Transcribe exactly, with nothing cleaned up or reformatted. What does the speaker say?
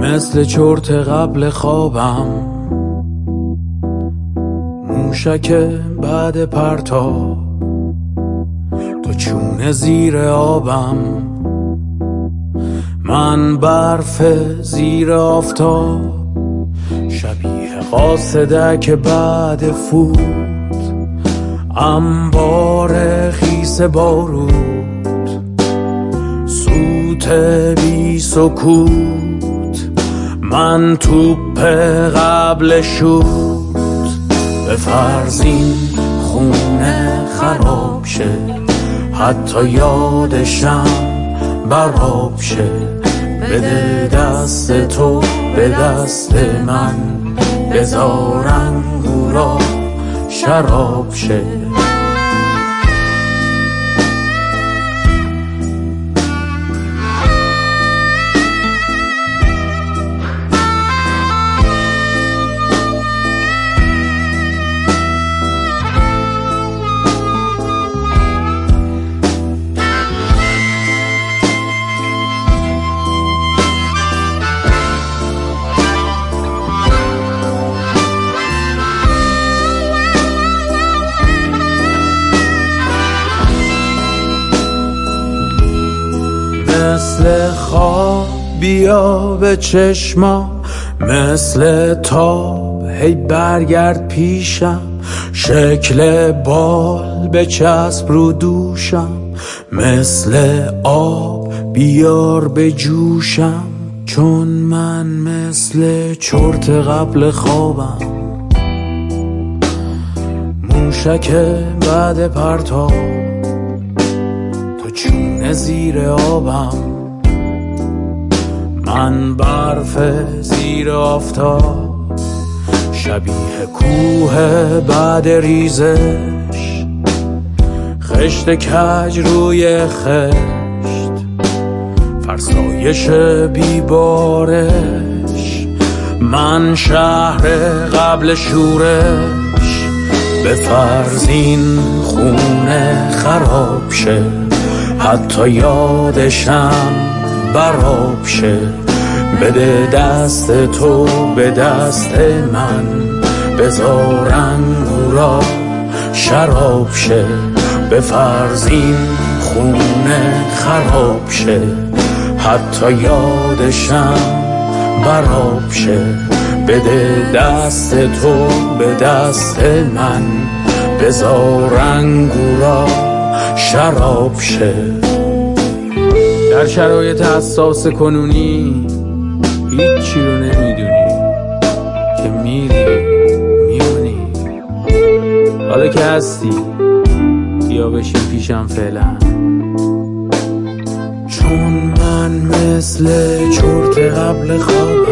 مثل چرت قبل خوابم، موشک بعد پرتاب، تو چونه زیر آبم، من برف زیر آفتاب، شبیه قاصدک بعد فوت، انبار خیس بارود، سوت بی سکوت، من توپ قبل شوت، به فرض این خونه خراب شه، حتی یادشم براب شه، بده دست تو به دست من، بذار انگورا شراب شه. مثل خواب بیا به چشمام، مثل تاب هی برگرد پیشم، شکل بال به چسب رو دوشم، مثل آب بیار به جوشم، چون من مثل چرت قبل خوابم، موشک بعد پرتاب، تو چونه زیر آبم، من برف زیر آفتاب، شبیه کوه بعد ریزش، خشت کج روی خشت، فرسایش بیبارش، من شهر قبل شورش، به فرض این خونه خراب شه، حتی یادشم براب شه، بده دست تو به دست من، بذار انگورا شراب شه، به فرض این خونه خراب شه، حتی یادشم براب شه، بده دست تو به دست من، بذار انگورا شراب شه. در شرایط حساس کنونی هیچی رو نمیدونی که میری میمونی، حالا که هستی بیا بشین پیشم فعلا، چون من مثل چرت قبل خواب